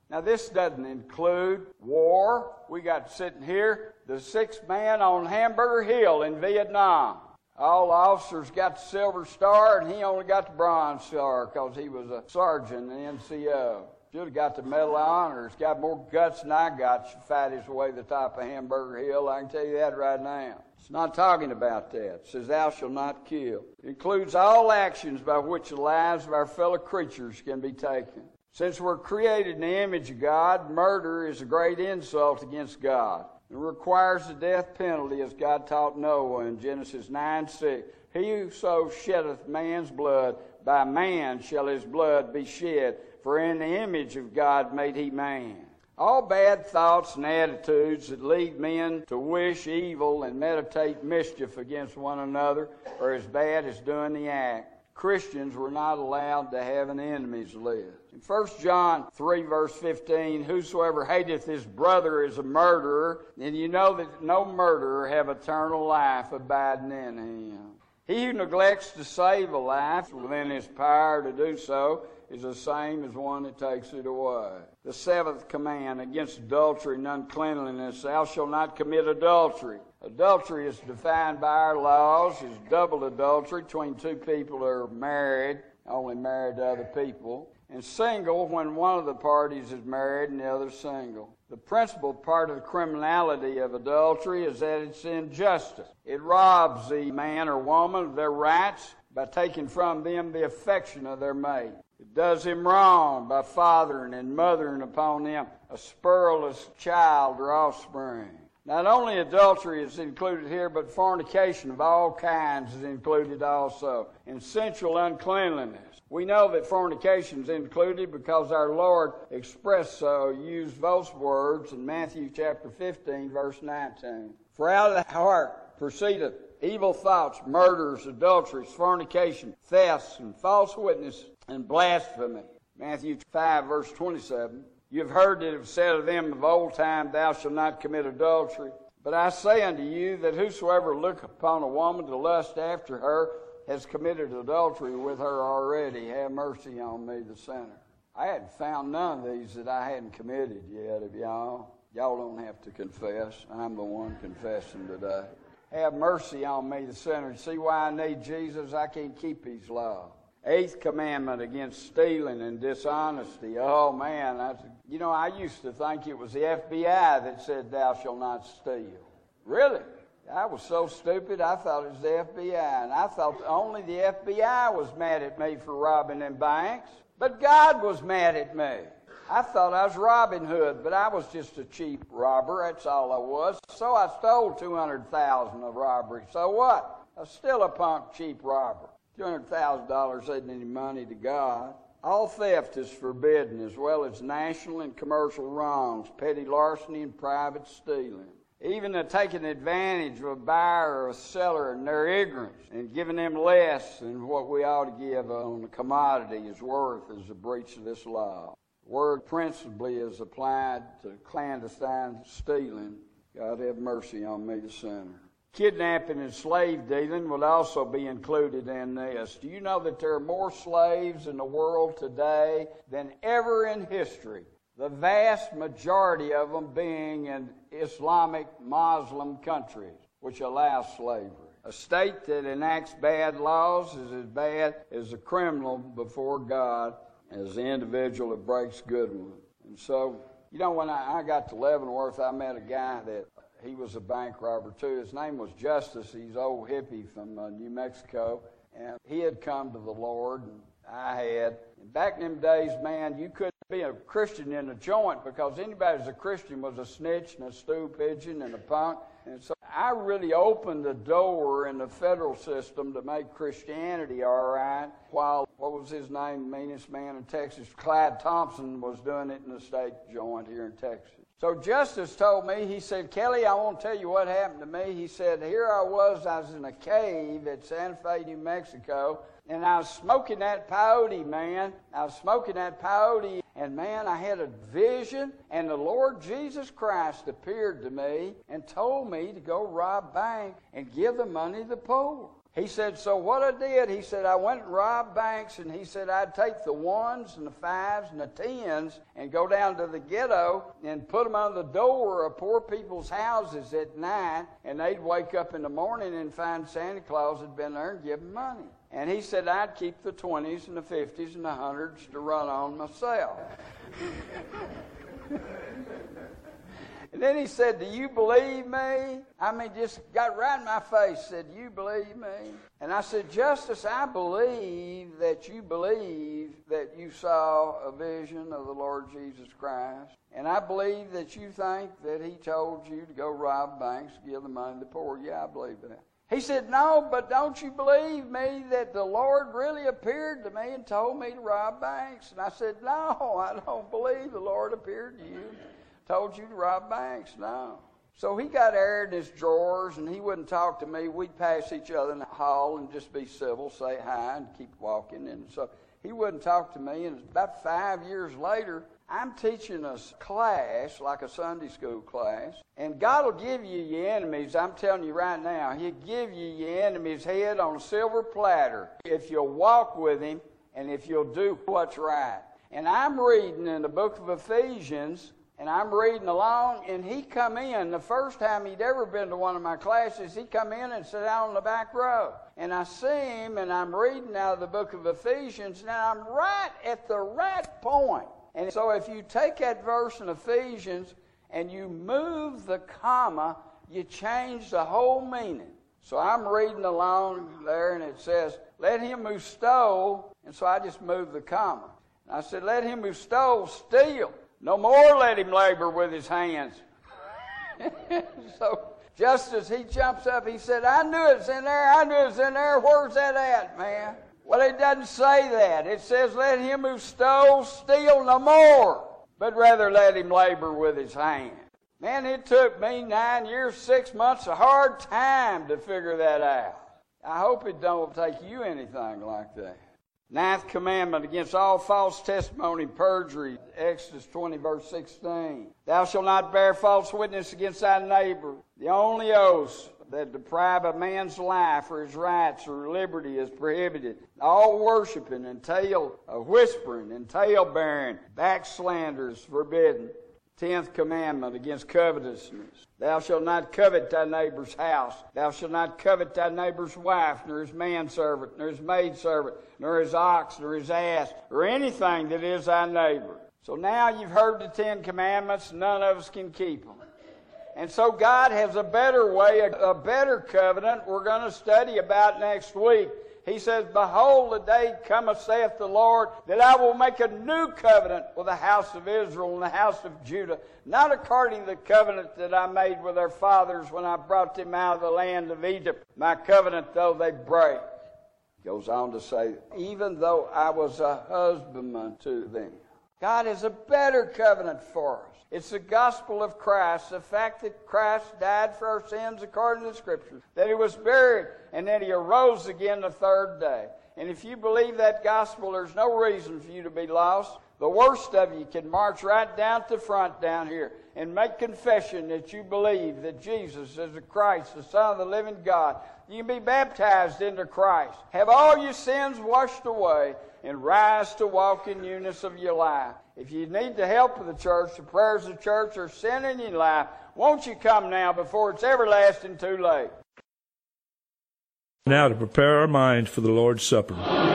Now, this doesn't include war. We got sitting here the sixth man on Hamburger Hill in Vietnam. All the officers got the Silver Star, and he only got the Bronze Star because he was a sergeant in the NCO. Should have got the Medal of Honor. He's got more guts than I got. Should fight his way to the top of Hamburger Hill. I can tell you that right now. It's not talking about that. It says, thou shalt not kill. It includes all actions by which the lives of our fellow creatures can be taken. Since we're created in the image of God, murder is a great insult against God. It requires the death penalty, as God taught Noah in Genesis 9:6. He whoso sheddeth man's blood, by man shall his blood be shed, for in the image of God made he man. All bad thoughts and attitudes that lead men to wish evil and meditate mischief against one another are as bad as doing the act. Christians were not allowed to have an enemies list. In 1 John 3, verse 15, whosoever hateth his brother is a murderer, and you know that no murderer have eternal life abiding in him. He who neglects to save a life within his power to do so is the same as one that takes it away. The seventh command against adultery and uncleanliness, thou shalt not commit adultery. Adultery is defined by our laws as double adultery between two people that are married, only married to other people, and single when one of the parties is married and the other single. The principal part of the criminality of adultery is that it's injustice. It robs the man or woman of their rights by taking from them the affection of their mate. It does him wrong by fathering and mothering upon them a spurless child or offspring. Not only adultery is included here, but fornication of all kinds is included also, and sensual uncleanliness. We know that fornication is included because our Lord expressed so, used those words in Matthew chapter 15, verse 19. For out of the heart proceedeth evil thoughts, murders, adulteries, fornication, thefts, and false witness, and blasphemy. Matthew 5, verse 27. You have heard that it was said of them of old time, thou shalt not commit adultery. But I say unto you that whosoever looketh upon a woman to lust after her has committed adultery with her already. Have mercy on me, the sinner. I hadn't found none of these that I hadn't committed yet of y'all. Y'all don't have to confess. I'm the one confessing today. Have mercy on me, the sinner. See why I need Jesus? I can't keep his law. Eighth commandment against stealing and dishonesty. Oh, man. I used to think it was the FBI that said thou shalt not steal. Really? I was so stupid, I thought it was the FBI. And I thought only the FBI was mad at me for robbing them banks. But God was mad at me. I thought I was Robin Hood, but I was just a cheap robber. That's all I was. So I stole $200,000 of robbery. So what? I was still a punk cheap robber. $200,000 isn't any money to God. All theft is forbidden, as well as national and commercial wrongs, petty larceny, and private stealing. Even the taking advantage of a buyer or a seller in their ignorance and giving them less than what we ought to give on a commodity is worth is a breach of this law. The word principally is applied to clandestine stealing. God have mercy on me, the sinner. Kidnapping and slave dealing would also be included in this. Do you know that there are more slaves in the world today than ever in history? The vast majority of them being in Islamic Muslim countries, which allow slavery. A state that enacts bad laws is as bad as a criminal before God as the individual that breaks good ones. And so, when I got to Leavenworth, I met a guy that he was a bank robber too. His name was Justice. He's an old hippie from New Mexico. And he had come to the Lord, and I had. And back in them days, man, you couldn't be a Christian in a joint because anybody who's a Christian was a snitch and a stool pigeon and a punk. And so I really opened the door in the federal system to make Christianity all right, while, what was his name, meanest man in Texas, Clyde Thompson, was doing it in the state joint here in Texas. So Justice told me, he said, Kelly, I won't tell you what happened to me. He said, here I was in a cave at Santa Fe, New Mexico, and I was smoking that peyote, man. I was smoking that peyote, and man, I had a vision, and the Lord Jesus Christ appeared to me and told me to go rob bank and give the money to the poor. He said, so what I did, he said, I went and robbed banks, and he said, I'd take the 1s and the 5s and the 10s and go down to the ghetto and put them on the door of poor people's houses at night, and they'd wake up in the morning and find Santa Claus had been there and give them money. And he said, I'd keep the 20s and the 50s and the 100s to run on myself. And then he said, do you believe me? I mean, just got right in my face, said, do you believe me? And I said, Justice, I believe that you saw a vision of the Lord Jesus Christ. And I believe that you think that he told you to go rob banks, give the money to the poor. Yeah, I believe that. He said, no, but don't you believe me that the Lord really appeared to me and told me to rob banks? And I said, no, I don't believe the Lord appeared to you. Told you to rob banks. No. So he got air in his drawers, and he wouldn't talk to me. We'd pass each other in the hall and just be civil, say hi, and keep walking. And so he wouldn't talk to me. And about 5 years later, I'm teaching a class, like a Sunday school class, and God will give you your enemies. I'm telling you right now, he'll give you your enemy's head on a silver platter if you'll walk with him and if you'll do what's right. And I'm reading in the book of Ephesians, and I'm reading along, and he come in. The first time he'd ever been to one of my classes, he come in and sat down on the back row. And I see him, and I'm reading out of the book of Ephesians, and I'm right at the right point. And so if you take that verse in Ephesians and you move the comma, you change the whole meaning. So I'm reading along there, and it says, let him who stole, and so I just moved the comma. And I said, let him who stole steal. No more let him labor with his hands. So just as he jumps up, he said, I knew it's in there. I knew it's in there. Where's that at, man? Well, it doesn't say that. It says, let him who stole steal no more, but rather let him labor with his hands. Man, it took me 9 years, 6 months, a hard time to figure that out. I hope it don't take you anything like that. 9th commandment, against all false testimony, perjury, Exodus 20, verse 16. Thou shalt not bear false witness against thy neighbor. The only oaths that deprive a man's life or his rights or liberty is prohibited. All worshiping and tale whispering and tale-bearing, backslander is forbidden. 10th commandment, against covetousness. Thou shalt not covet thy neighbor's house. Thou shalt not covet thy neighbor's wife, nor his manservant, nor his maidservant, nor his ox, nor his ass, or anything that is thy neighbor. So now you've heard the 10 commandments. None of us can keep them. And so God has a better way, a better covenant we're going to study about next week. He says, behold, the day cometh, saith the Lord, that I will make a new covenant with the house of Israel and the house of Judah, not according to the covenant that I made with their fathers when I brought them out of the land of Egypt, my covenant though they break. Goes on to say, even though I was a husbandman to them. God has a better covenant for us. It's the gospel of Christ, the fact that Christ died for our sins according to the Scriptures, that he was buried, and that he arose again the third day. And if you believe that gospel, there's no reason for you to be lost. The worst of you can march right down to the front down here and make confession that you believe that Jesus is the Christ, the Son of the living God. You can be baptized into Christ, have all your sins washed away, and rise to walk in newness of your life. If you need the help of the church, the prayers of the church, or sin in your life, won't you come now before it's everlasting too late? Now to prepare our minds for the Lord's Supper.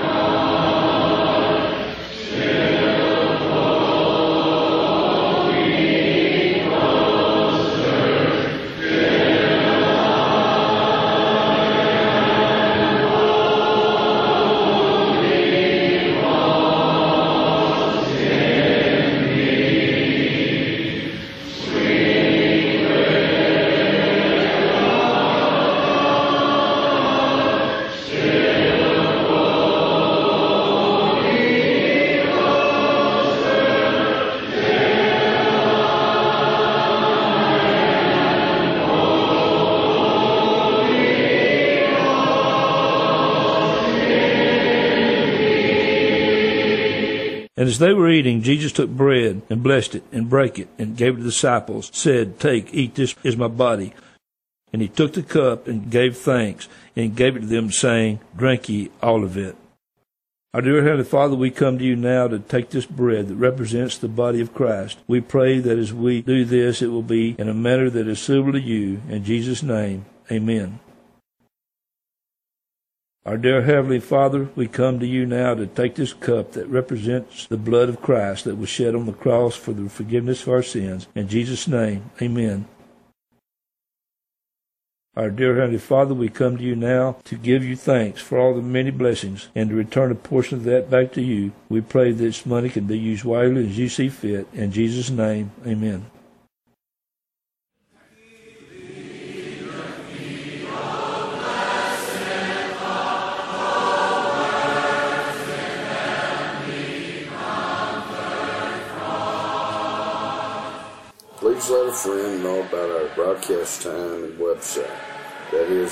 And as they were eating, Jesus took bread and blessed it and brake it and gave it to the disciples, said, take, eat, this is my body. And he took the cup and gave thanks, and gave it to them, saying, Drink ye all of it. Our dear Heavenly Father, we come to you now to take this bread that represents the body of Christ. We pray that as we do this, it will be in a manner that is suitable to you. In Jesus' name, amen. Our dear Heavenly Father, we come to you now to take this cup that represents the blood of Christ that was shed on the cross for the forgiveness of our sins. In Jesus' name, amen. Our dear Heavenly Father, we come to you now to give you thanks for all the many blessings and to return a portion of that back to you. We pray this money can be used wisely as you see fit. In Jesus' name, amen. Please let a friend know about our broadcast time and website. That is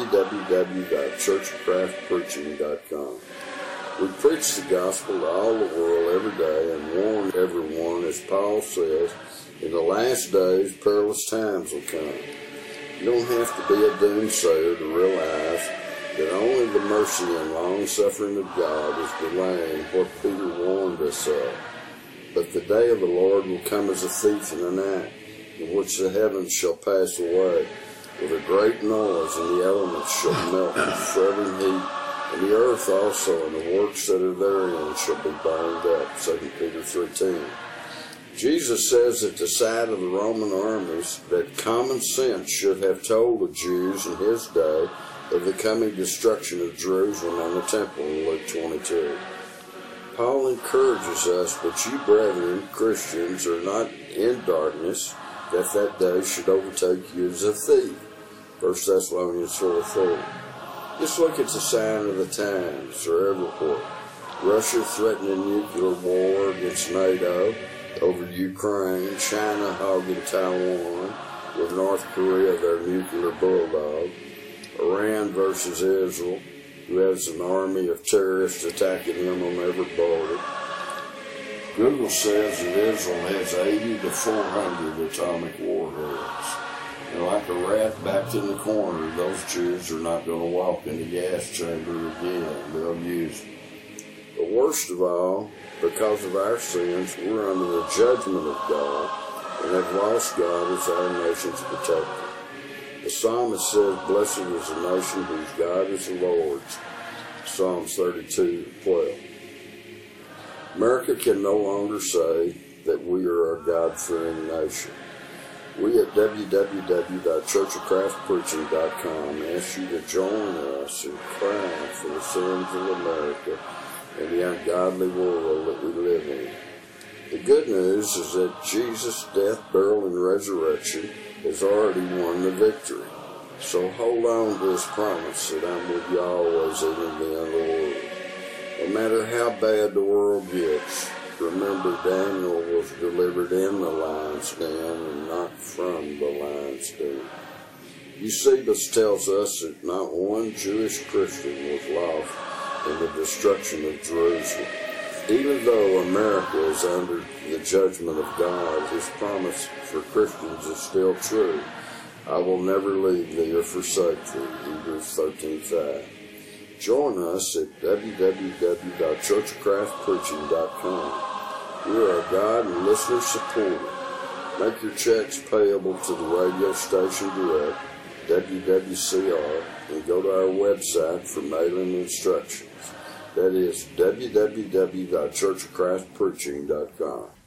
www.churchofchristpreaching.com. We preach the gospel to all the world every day and warn everyone, as Paul says, in the last days perilous times will come. You don't have to be a doomsayer to realize that only the mercy and long-suffering of God is delaying what Peter warned us of. But the day of the Lord will come as a thief in the night, in which the heavens shall pass away with a great noise, and the elements shall melt with fervent heat, and the earth also and the works that are therein shall be burned up. 2 Peter 3:10. Jesus says at the sight of the Roman armies that common sense should have told the Jews in his day of the coming destruction of Jerusalem and the temple in Luke 22. Paul encourages us, but you brethren, Christians, are not in darkness, that day should overtake you as a thief. 1 Thessalonians 4:4. Just look at the sign of the times. They're everywhere. Russia threatening nuclear war against NATO over Ukraine, China hogging Taiwan, with North Korea their nuclear bulldog, Iran versus Israel, who has an army of terrorists attacking them on every border. Google says that Israel has 80 to 400 atomic warheads. And like a rat backed in the corner, those Jews are not going to walk in the gas chamber again. They'll use it. But worst of all, because of our sins, we're under the judgment of God and have lost God as our nation's protector. The psalmist says, Blessed is the nation whose God is the Lord's. Psalms 32:12. America can no longer say that we are a God-fearing nation. We at www.churchofchristpreaching.com ask you to join us in crying for the sins of America and the ungodly world that we live in. The good news is that Jesus' death, burial, and resurrection has already won the victory. So hold on to his promise that I'm with you always, even to the end of the world. No matter how bad the world gets, remember Daniel was delivered in the lion's den and not from the lion's den. Eusebius tells us that not one Jewish Christian was lost in the destruction of Jerusalem. Even though America is under the judgment of God, his promise for Christians is still true. I will never leave thee or forsake thee, Hebrews 13:5. Join us at www.churchofchristpreaching.com. We are a God and listener supporter. Make your checks payable to the radio station direct, WWCR, and go to our website for mailing instructions. That is www.churchofchristpreaching.com.